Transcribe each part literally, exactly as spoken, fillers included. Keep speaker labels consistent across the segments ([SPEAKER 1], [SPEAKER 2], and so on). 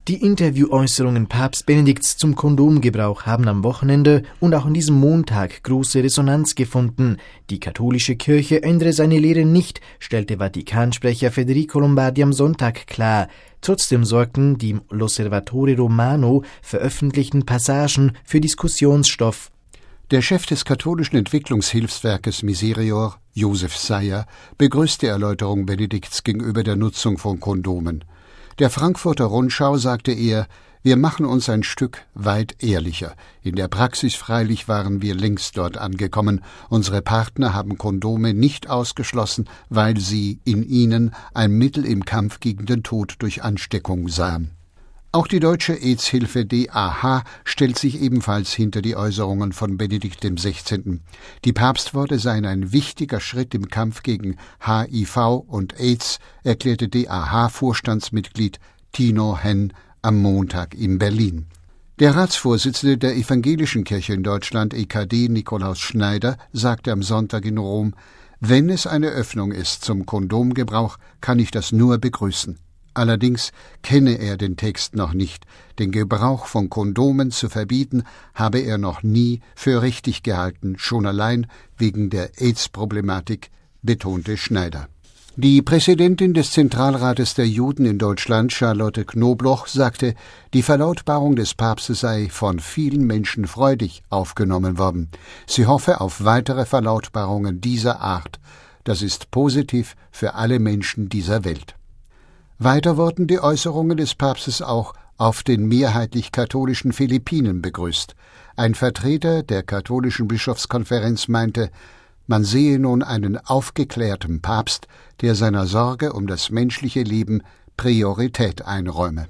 [SPEAKER 1] Die Interviewäußerungen Papst Benedikts zum Kondomgebrauch haben am Wochenende und auch an diesem Montag große Resonanz gefunden. Die katholische Kirche ändere seine Lehre nicht, stellte Vatikansprecher Federico Lombardi am Sonntag klar. Trotzdem sorgten die im L'Osservatore Romano veröffentlichten Passagen für Diskussionsstoff.
[SPEAKER 2] Der Chef des katholischen Entwicklungshilfswerkes Miserior, Josef Sayer, begrüßt die Erläuterung Benedikts gegenüber der Nutzung von Kondomen. Der Frankfurter Rundschau sagte er, wir machen uns ein Stück weit ehrlicher. In der Praxis freilich waren wir längst dort angekommen. Unsere Partner haben Kondome nicht ausgeschlossen, weil sie in ihnen ein Mittel im Kampf gegen den Tod durch Ansteckung sahen. Auch die deutsche AIDS-Hilfe D A H stellt sich ebenfalls hinter die Äußerungen von Benedikt dem Sechzehnten Die Papstworte seien ein wichtiger Schritt im Kampf gegen H I V und AIDS, erklärte D A H-Vorstandsmitglied Tino Henn am Montag in Berlin. Der Ratsvorsitzende der Evangelischen Kirche in Deutschland, E K D, Nikolaus Schneider, sagte am Sonntag in Rom, wenn es eine Öffnung ist zum Kondomgebrauch, kann ich das nur begrüßen. Allerdings kenne er den Text noch nicht. Den Gebrauch von Kondomen zu verbieten, habe er noch nie für richtig gehalten, schon allein wegen der AIDS-Problematik, betonte Schneider. Die Präsidentin des Zentralrates der Juden in Deutschland, Charlotte Knobloch, sagte, die Verlautbarung des Papstes sei von vielen Menschen freudig aufgenommen worden. Sie hoffe auf weitere Verlautbarungen dieser Art. Das ist positiv für alle Menschen dieser Welt. Weiter wurden die Äußerungen des Papstes auch auf den mehrheitlich katholischen Philippinen begrüßt. Ein Vertreter der katholischen Bischofskonferenz meinte, man sehe nun einen aufgeklärten Papst, der seiner Sorge um das menschliche Leben Priorität einräume.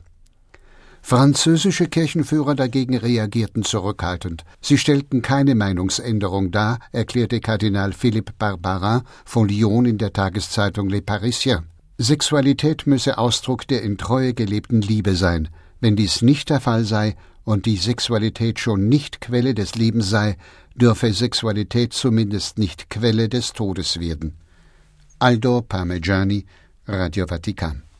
[SPEAKER 2] Französische Kirchenführer dagegen reagierten zurückhaltend. Sie stellten keine Meinungsänderung dar, erklärte Kardinal Philippe Barbarin von Lyon in der Tageszeitung Le Parisien. Sexualität müsse Ausdruck der in Treue gelebten Liebe sein. Wenn dies nicht der Fall sei und die Sexualität schon nicht Quelle des Lebens sei, dürfe Sexualität zumindest nicht Quelle des Todes werden. Aldo Parmegiani, Radio Vatikan.